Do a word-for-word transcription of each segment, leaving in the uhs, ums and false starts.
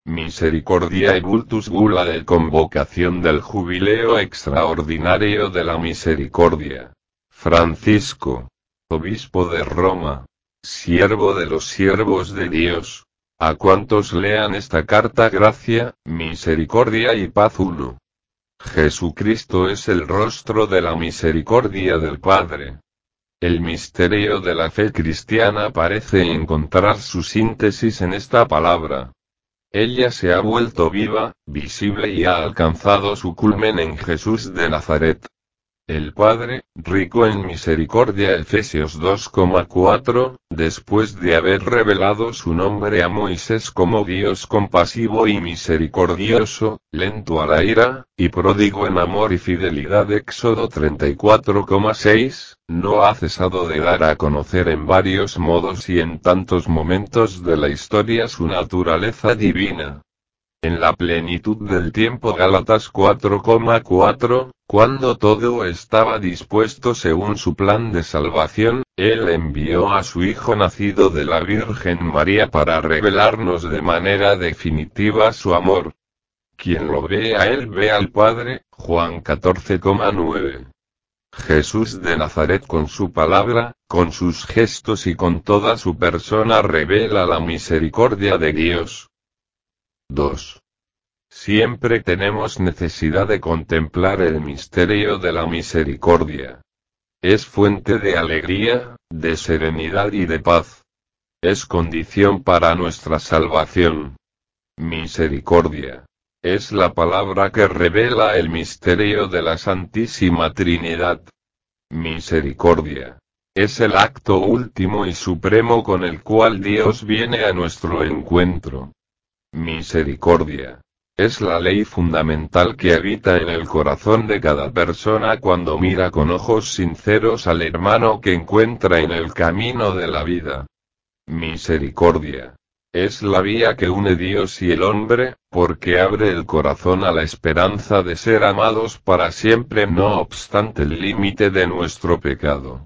Misericordia Vultus Gula de convocación del Jubileo Extraordinario de la Misericordia. Francisco, obispo de Roma, siervo de los siervos de Dios. A cuantos lean esta carta, gracia, misericordia y paz. uno. Jesucristo es el rostro de la misericordia del Padre. El misterio de la fe cristiana parece encontrar su síntesis en esta palabra. Ella se ha vuelto viva, visible y ha alcanzado su culmen en Jesús de Nazaret. El Padre, rico en misericordia, Efesios dos cuatro, después de haber revelado su nombre a Moisés como Dios compasivo y misericordioso, lento a la ira, y pródigo en amor y fidelidad, Éxodo treinta y cuatro seis, no ha cesado de dar a conocer en varios modos y en tantos momentos de la historia su naturaleza divina. En la plenitud del tiempo, Gálatas cuatro cuatro, cuando todo estaba dispuesto según su plan de salvación, Él envió a su Hijo nacido de la Virgen María para revelarnos de manera definitiva su amor. Quien lo ve a Él ve al Padre, Juan catorce nueve. Jesús de Nazaret, con su palabra, con sus gestos y con toda su persona, revela la misericordia de Dios. dos. Siempre tenemos necesidad de contemplar el misterio de la misericordia. Es fuente de alegría, de serenidad y de paz. Es condición para nuestra salvación. Misericordia. Es la palabra que revela el misterio de la Santísima Trinidad. Misericordia. Es el acto último y supremo con el cual Dios viene a nuestro encuentro. Misericordia. Es la ley fundamental que habita en el corazón de cada persona cuando mira con ojos sinceros al hermano que encuentra en el camino de la vida. Misericordia. Es la vía que une Dios y el hombre, porque abre el corazón a la esperanza de ser amados para siempre, no obstante el límite de nuestro pecado.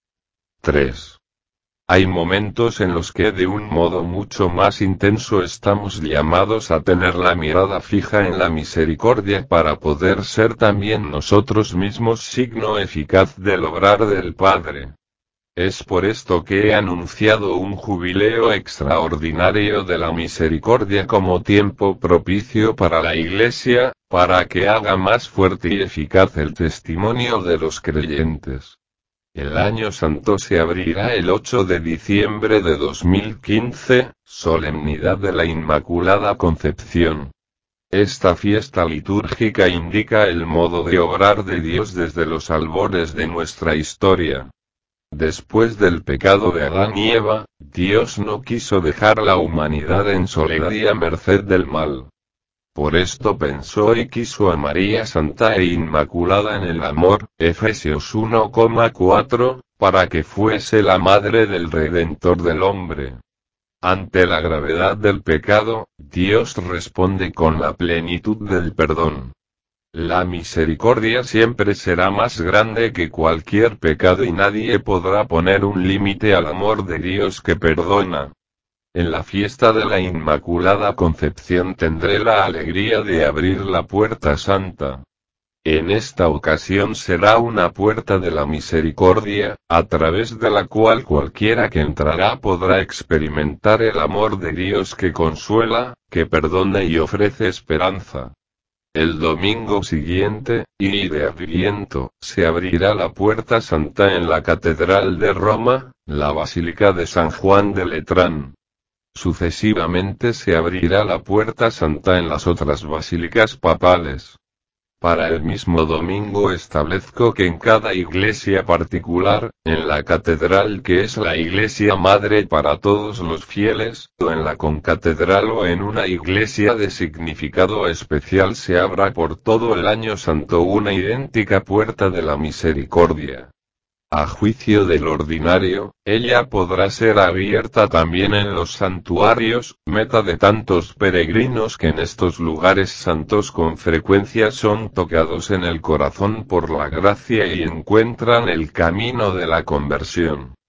tres. Hay momentos en los que de un modo mucho más intenso estamos llamados a tener la mirada fija en la misericordia para poder ser también nosotros mismos signo eficaz del obrar del Padre. Es por esto que he anunciado un jubileo extraordinario de la misericordia como tiempo propicio para la Iglesia, para que haga más fuerte y eficaz el testimonio de los creyentes. El año santo se abrirá el ocho de diciembre de dos mil quince, solemnidad de la Inmaculada Concepción. Esta fiesta litúrgica indica el modo de obrar de Dios desde los albores de nuestra historia. Después del pecado de Adán y Eva, Dios no quiso dejar la humanidad en soledad y a merced del mal. Por esto pensó y quiso a María Santa e Inmaculada en el amor, Efesios uno cuatro, para que fuese la madre del Redentor del hombre. Ante la gravedad del pecado, Dios responde con la plenitud del perdón. La misericordia siempre será más grande que cualquier pecado y nadie podrá poner un límite al amor de Dios que perdona. En la fiesta de la Inmaculada Concepción tendré la alegría de abrir la puerta santa. En esta ocasión será una puerta de la misericordia, a través de la cual cualquiera que entrará podrá experimentar el amor de Dios que consuela, que perdona y ofrece esperanza. El domingo siguiente, y de Adviento, se abrirá la puerta santa en la Catedral de Roma, la Basílica de San Juan de Letrán. Sucesivamente se abrirá la puerta santa en las otras basílicas papales. Para el mismo domingo establezco que en cada iglesia particular, en la catedral que es la iglesia madre para todos los fieles, o en la concatedral o en una iglesia de significado especial se abra por todo el año santo una idéntica puerta de la misericordia. A juicio del ordinario, ella podrá ser abierta también en los santuarios, meta de tantos peregrinos que en estos lugares santos con frecuencia son tocados en el corazón por la gracia y encuentran el camino de la conversión.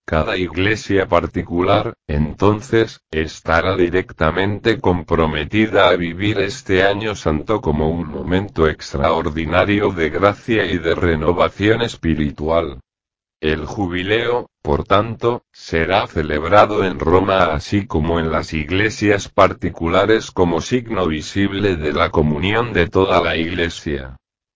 Cada iglesia particular, entonces, estará directamente comprometida a vivir este año santo como un momento extraordinario de gracia y de renovación espiritual. El jubileo, por tanto, será celebrado en Roma así como en las iglesias particulares como signo visible de la comunión de toda la iglesia.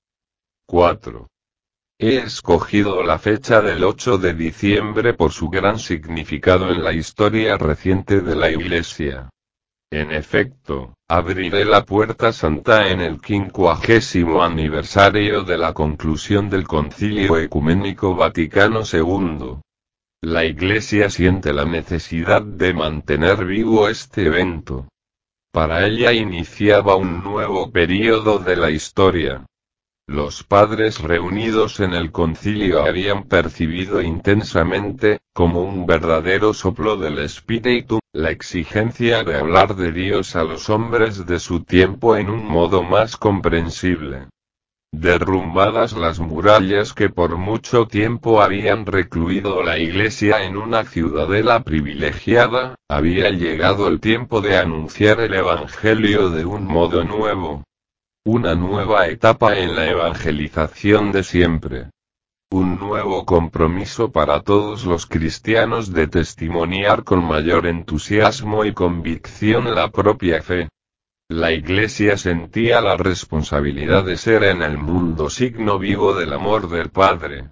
cuatro. He escogido la fecha del ocho de diciembre por su gran significado en la historia reciente de la Iglesia. En efecto, abriré la Puerta Santa en el quincuagésimo aniversario de la conclusión del Concilio Ecuménico Vaticano segundo. La Iglesia siente la necesidad de mantener vivo este evento. Para ella iniciaba un nuevo período de la historia. Los padres reunidos en el concilio habían percibido intensamente, como un verdadero soplo del Espíritu, la exigencia de hablar de Dios a los hombres de su tiempo en un modo más comprensible. Derrumbadas las murallas que por mucho tiempo habían recluido la Iglesia en una ciudadela privilegiada, había llegado el tiempo de anunciar el Evangelio de un modo nuevo. Una nueva etapa en la evangelización de siempre. Un nuevo compromiso para todos los cristianos de testimoniar con mayor entusiasmo y convicción la propia fe. La Iglesia sentía la responsabilidad de ser en el mundo signo vivo del amor del Padre.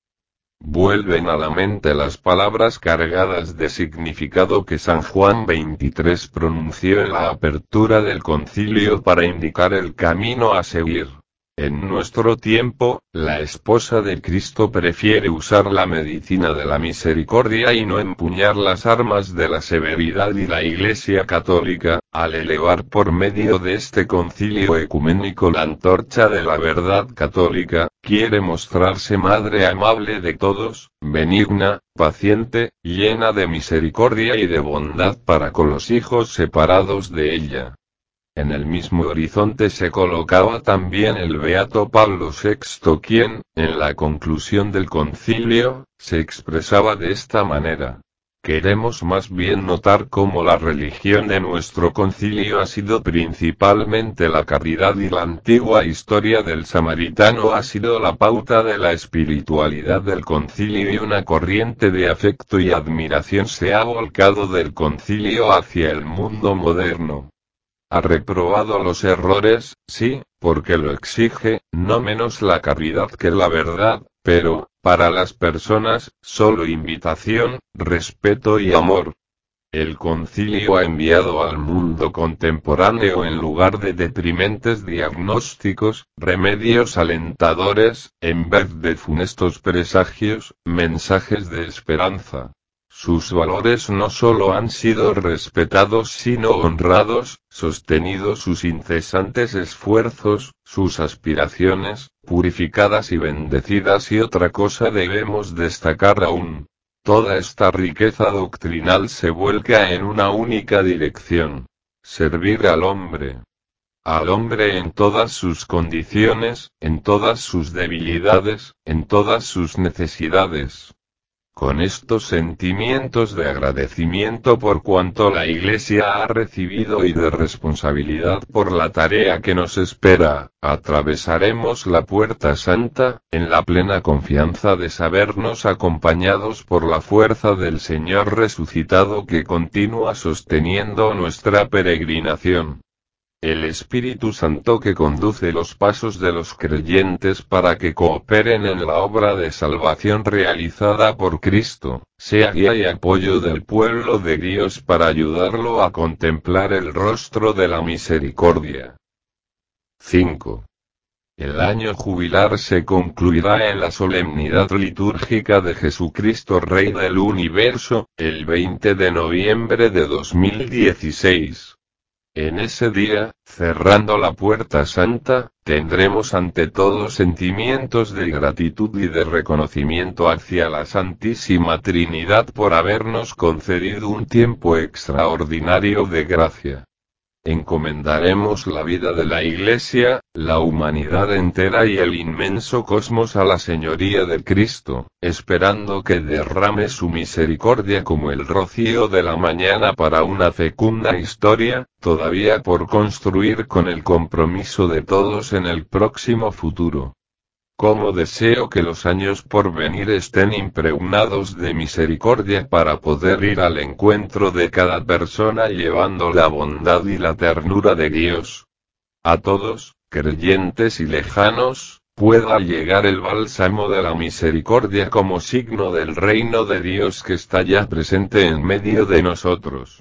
Vuelven a la mente las palabras cargadas de significado que San Juan veintitrés pronunció en la apertura del concilio para indicar el camino a seguir. En nuestro tiempo, la esposa de Cristo prefiere usar la medicina de la misericordia y no empuñar las armas de la severidad, y la Iglesia Católica, al elevar por medio de este concilio ecuménico la antorcha de la verdad católica, quiere mostrarse madre amable de todos, benigna, paciente, llena de misericordia y de bondad para con los hijos separados de ella. En el mismo horizonte se colocaba también el beato Pablo sexto, quien, en la conclusión del concilio, se expresaba de esta manera. Queremos más bien notar cómo la religión de nuestro concilio ha sido principalmente la caridad, y la antigua historia del samaritano ha sido la pauta de la espiritualidad del concilio, y una corriente de afecto y admiración se ha volcado del concilio hacia el mundo moderno. Ha reprobado los errores, sí, porque lo exige, no menos la caridad que la verdad, pero, para las personas, solo invitación, respeto y amor. El concilio ha enviado al mundo contemporáneo, en lugar de deprimentes diagnósticos, remedios alentadores, en vez de funestos presagios, mensajes de esperanza. Sus valores no solo han sido respetados sino honrados, sostenido sus incesantes esfuerzos, sus aspiraciones, purificadas y bendecidas, y otra cosa debemos destacar aún. Toda esta riqueza doctrinal se vuelca en una única dirección: servir al hombre. Al hombre en todas sus condiciones, en todas sus debilidades, en todas sus necesidades. Con estos sentimientos de agradecimiento por cuanto la Iglesia ha recibido y de responsabilidad por la tarea que nos espera, atravesaremos la Puerta Santa, en la plena confianza de sabernos acompañados por la fuerza del Señor resucitado que continúa sosteniendo nuestra peregrinación. El Espíritu Santo que conduce los pasos de los creyentes para que cooperen en la obra de salvación realizada por Cristo, sea guía y apoyo del pueblo de Dios para ayudarlo a contemplar el rostro de la misericordia. cinco. El año jubilar se concluirá en la solemnidad litúrgica de Jesucristo Rey del Universo, el veinte de noviembre de dos mil dieciséis. En ese día, cerrando la Puerta Santa, tendremos ante todo sentimientos de gratitud y de reconocimiento hacia la Santísima Trinidad por habernos concedido un tiempo extraordinario de gracia. Encomendaremos la vida de la Iglesia, la humanidad entera y el inmenso cosmos a la señoría de Cristo, esperando que derrame su misericordia como el rocío de la mañana para una fecunda historia, todavía por construir con el compromiso de todos en el próximo futuro. Cómo deseo que los años por venir estén impregnados de misericordia para poder ir al encuentro de cada persona llevando la bondad y la ternura de Dios. A todos, creyentes y lejanos, pueda llegar el bálsamo de la misericordia como signo del reino de Dios que está ya presente en medio de nosotros.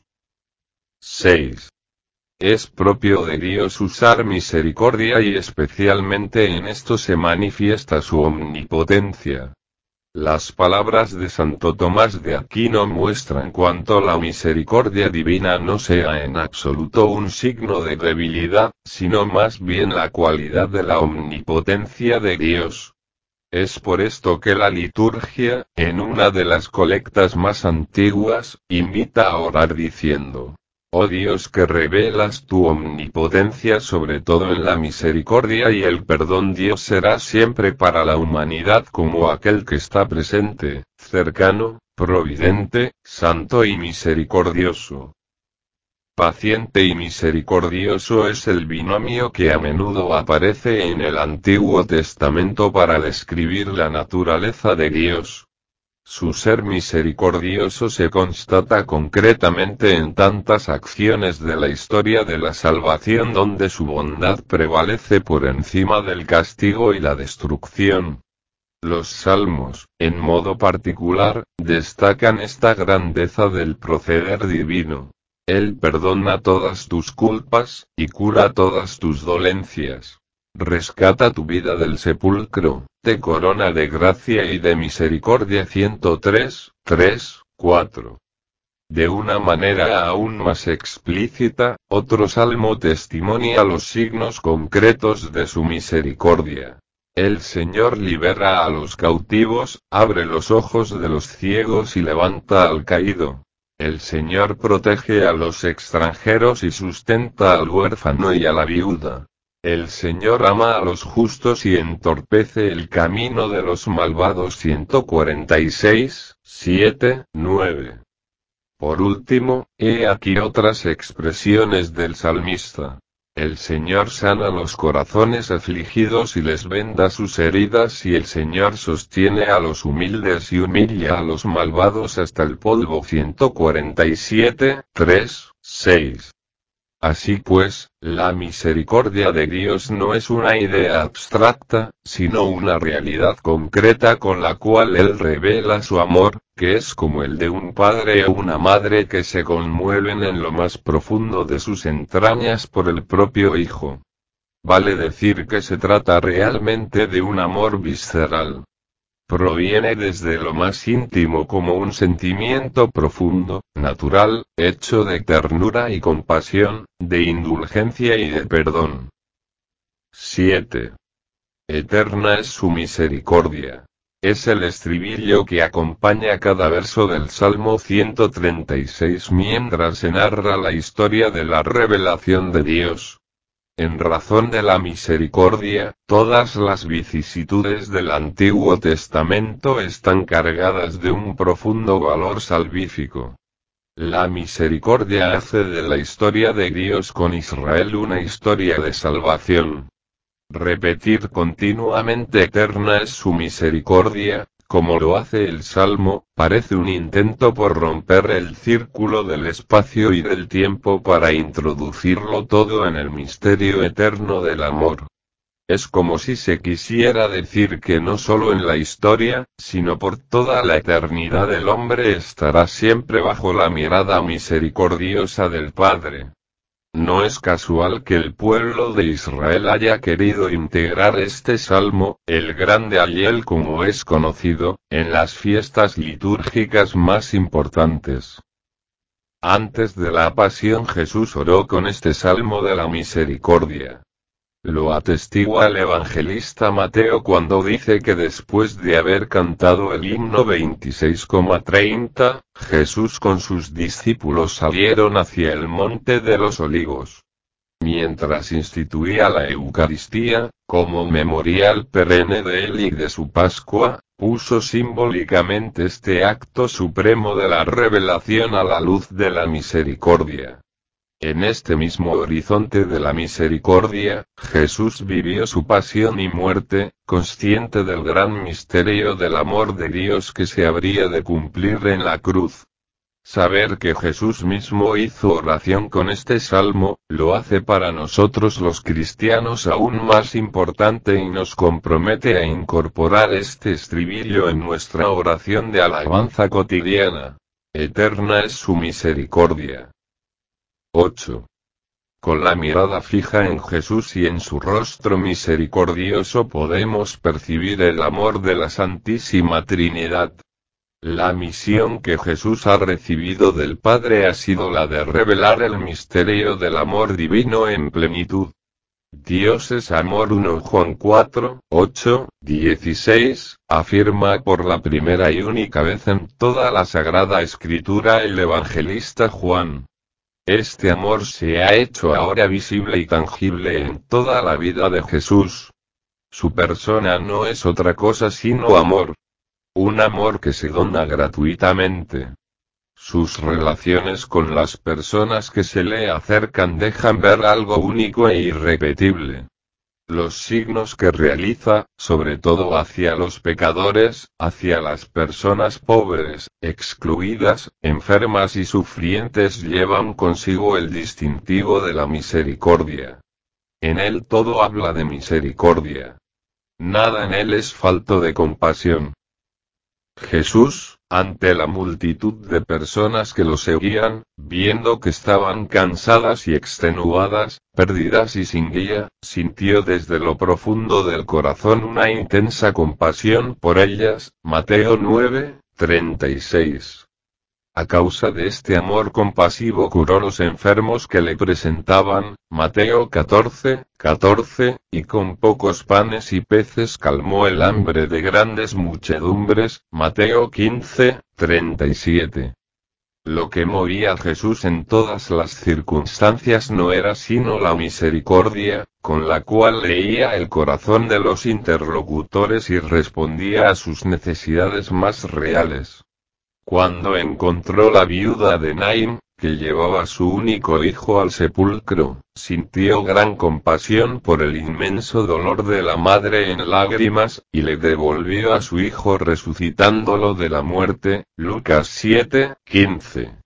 seis. Es propio de Dios usar misericordia y especialmente en esto se manifiesta su omnipotencia. Las palabras de Santo Tomás de Aquino muestran cuánto la misericordia divina no sea en absoluto un signo de debilidad, sino más bien la cualidad de la omnipotencia de Dios. Es por esto que la liturgia, en una de las colectas más antiguas, invita a orar diciendo: Oh Dios, que revelas tu omnipotencia sobre todo en la misericordia y el perdón. Dios será siempre para la humanidad como aquel que está presente, cercano, providente, santo y misericordioso. Paciente y misericordioso es el binomio que a menudo aparece en el Antiguo Testamento para describir la naturaleza de Dios. Su ser misericordioso se constata concretamente en tantas acciones de la historia de la salvación donde su bondad prevalece por encima del castigo y la destrucción. Los salmos, en modo particular, destacan esta grandeza del proceder divino. Él perdona todas tus culpas, y cura todas tus dolencias. Rescata tu vida del sepulcro, te corona de gracia y de misericordia. ciento tres, tres, cuatro. De una manera aún más explícita, otro salmo testimonia los signos concretos de su misericordia. El Señor libera a los cautivos, abre los ojos de los ciegos y levanta al caído. El Señor protege a los extranjeros y sustenta al huérfano y a la viuda. El Señor ama a los justos y entorpece el camino de los malvados. ciento cuarenta y seis, siete, nueve. Por último, he aquí otras expresiones del salmista. El Señor sana los corazones afligidos y les venda sus heridas, y el Señor sostiene a los humildes y humilla a los malvados hasta el polvo. ciento cuarenta y siete, tres, seis. Así pues, la misericordia de Dios no es una idea abstracta, sino una realidad concreta con la cual Él revela su amor, que es como el de un padre o una madre que se conmueven en lo más profundo de sus entrañas por el propio Hijo. Vale decir que se trata realmente de un amor visceral. Proviene desde lo más íntimo como un sentimiento profundo, natural, hecho de ternura y compasión, de indulgencia y de perdón. siete. Eterna es su misericordia. Es el estribillo que acompaña cada verso del Salmo ciento treinta y seis mientras se narra la historia de la revelación de Dios. En razón de la misericordia, todas las vicisitudes del Antiguo Testamento están cargadas de un profundo valor salvífico. La misericordia hace de la historia de Dios con Israel una historia de salvación. Repetir continuamente eterna es su misericordia, como lo hace el Salmo, parece un intento por romper el círculo del espacio y del tiempo para introducirlo todo en el misterio eterno del amor. Es como si se quisiera decir que no solo en la historia, sino por toda la eternidad el hombre estará siempre bajo la mirada misericordiosa del Padre. No es casual que el pueblo de Israel haya querido integrar este salmo, el grande Hallel como es conocido, en las fiestas litúrgicas más importantes. Antes de la pasión Jesús oró con este salmo de la misericordia. Lo atestigua el evangelista Mateo cuando dice que después de haber cantado el himno veintiséis treinta, Jesús con sus discípulos salieron hacia el monte de los olivos. mientras instituía la Eucaristía, como memorial perenne de él y de su Pascua, puso simbólicamente este acto supremo de la revelación a la luz de la misericordia. En este mismo horizonte de la misericordia, Jesús vivió su pasión y muerte, consciente del gran misterio del amor de Dios que se habría de cumplir en la cruz. Saber que Jesús mismo hizo oración con este salmo, lo hace para nosotros los cristianos aún más importante y nos compromete a incorporar este estribillo en nuestra oración de alabanza cotidiana. Eterna es su misericordia. ocho. Con la mirada fija en Jesús y en su rostro misericordioso podemos percibir el amor de la Santísima Trinidad. La misión que Jesús ha recibido del Padre ha sido la de revelar el misterio del amor divino en plenitud. Dios es amor. primera Juan cuatro, ocho, dieciséis, afirma por la primera y única vez en toda la Sagrada Escritura el evangelista Juan. Este amor se ha hecho ahora visible y tangible en toda la vida de Jesús. Su persona no es otra cosa sino amor. Un amor que se dona gratuitamente. Sus relaciones con las personas que se le acercan dejan ver algo único e irrepetible. Los signos que realiza, sobre todo hacia los pecadores, hacia las personas pobres, excluidas, enfermas y sufrientes llevan consigo el distintivo de la misericordia. En él todo habla de misericordia. Nada en él es falto de compasión. Jesús, ante la multitud de personas que lo seguían, viendo que estaban cansadas y extenuadas, perdidas y sin guía, sintió desde lo profundo del corazón una intensa compasión por ellas. Mateo nueve, treinta y seis. A causa de este amor compasivo curó los enfermos que le presentaban, Mateo catorce, catorce, y con pocos panes y peces calmó el hambre de grandes muchedumbres, Mateo quince, treinta y siete. Lo que movía a Jesús en todas las circunstancias no era sino la misericordia, con la cual leía el corazón de los interlocutores y respondía a sus necesidades más reales. Cuando encontró la viuda de Naín, que llevaba a su único hijo al sepulcro, sintió gran compasión por el inmenso dolor de la madre en lágrimas, y le devolvió a su hijo resucitándolo de la muerte. Lucas siete, quince.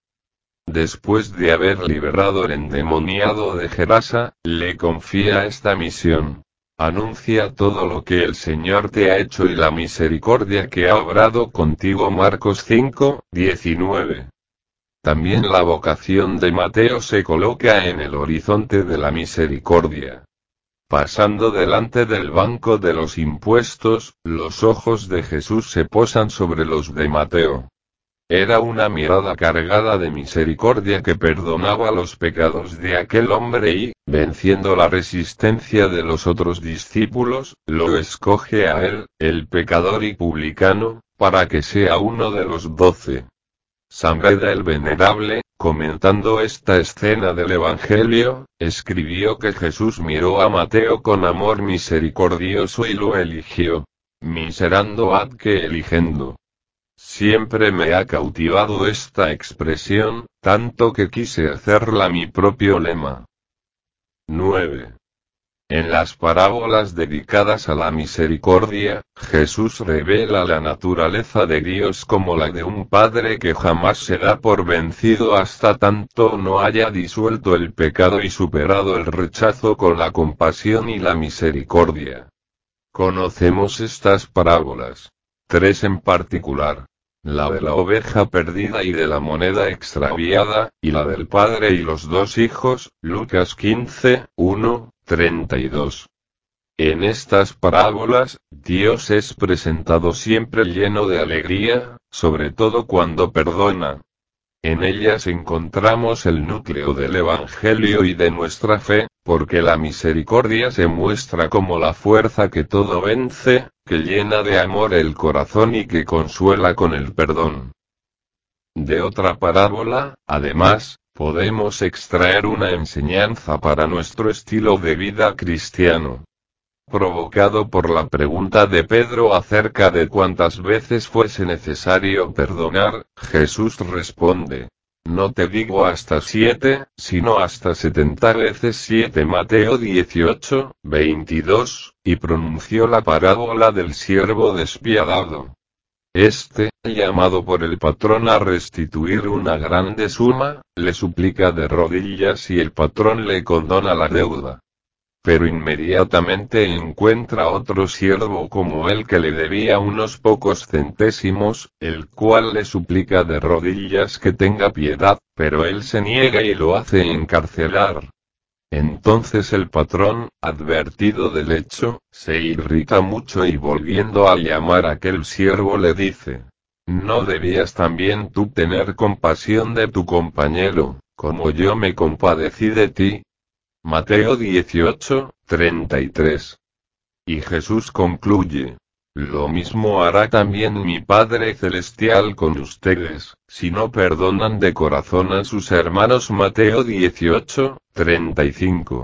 Después de haber liberado el endemoniado de Gerasa, le confía esta misión. Anuncia todo lo que el Señor te ha hecho y la misericordia que ha obrado contigo. Marcos cinco, diecinueve. También la vocación de Mateo se coloca en el horizonte de la misericordia. Pasando delante del banco de los impuestos, los ojos de Jesús se posan sobre los de Mateo. Era una mirada cargada de misericordia que perdonaba los pecados de aquel hombre y, venciendo la resistencia de los otros discípulos, lo escoge a él, el pecador y publicano, para que sea uno de los doce. San Beda el Venerable, comentando esta escena del Evangelio, escribió que Jesús miró a Mateo con amor misericordioso y lo eligió. Miserando ad que eligendo. Siempre me ha cautivado esta expresión, tanto que quise hacerla mi propio lema. nueve. En las parábolas dedicadas a la misericordia, Jesús revela la naturaleza de Dios como la de un Padre que jamás se da por vencido hasta tanto no haya disuelto el pecado y superado el rechazo con la compasión y la misericordia. Conocemos estas parábolas. Tres en particular. La de la oveja perdida y de la moneda extraviada, y la del padre y los dos hijos, Lucas quince, uno, treinta y dos. En estas parábolas, Dios es presentado siempre lleno de alegría, sobre todo cuando perdona. En ellas encontramos el núcleo del Evangelio y de nuestra fe, porque la misericordia se muestra como la fuerza que todo vence, que llena de amor el corazón y que consuela con el perdón. De otra parábola, además, podemos extraer una enseñanza para nuestro estilo de vida cristiano. Provocado por la pregunta de Pedro acerca de cuántas veces fuese necesario perdonar, Jesús responde: no te digo hasta siete, sino hasta setenta veces siete. Mateo dieciocho, veintidós, y pronunció la parábola del siervo despiadado. Este, llamado por el patrón a restituir una grande suma, le suplica de rodillas y el patrón le condona la deuda. Pero inmediatamente encuentra otro siervo como él que le debía unos pocos centésimos, el cual le suplica de rodillas que tenga piedad, pero él se niega y lo hace encarcelar. Entonces el patrón, advertido del hecho, se irrita mucho y volviendo a llamar a aquel siervo le dice: ¿no debías también tú tener compasión de tu compañero, como yo me compadecí de ti? Mateo dieciocho, treinta y tres. Y Jesús concluye: lo mismo hará también mi Padre Celestial con ustedes, si no perdonan de corazón a sus hermanos. Mateo dieciocho, treinta y cinco.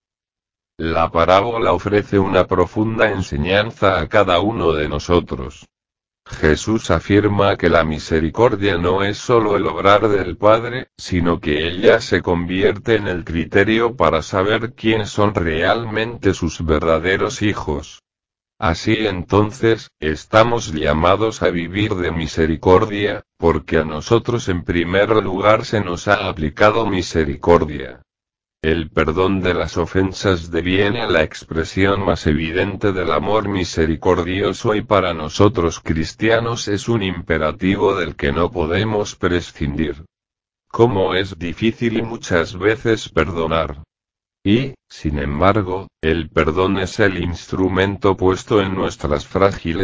La parábola ofrece una profunda enseñanza a cada uno de nosotros. Jesús afirma que la misericordia no es solo el obrar del Padre, sino que ella se convierte en el criterio para saber quiénes son realmente sus verdaderos hijos. Así entonces, estamos llamados a vivir de misericordia, porque a nosotros en primer lugar se nos ha aplicado misericordia. El perdón de las ofensas deviene la expresión más evidente del amor misericordioso y para nosotros cristianos es un imperativo del que no podemos prescindir. Cómo es difícil muchas veces perdonar. Y, sin embargo, el perdón es el instrumento puesto en nuestras frágiles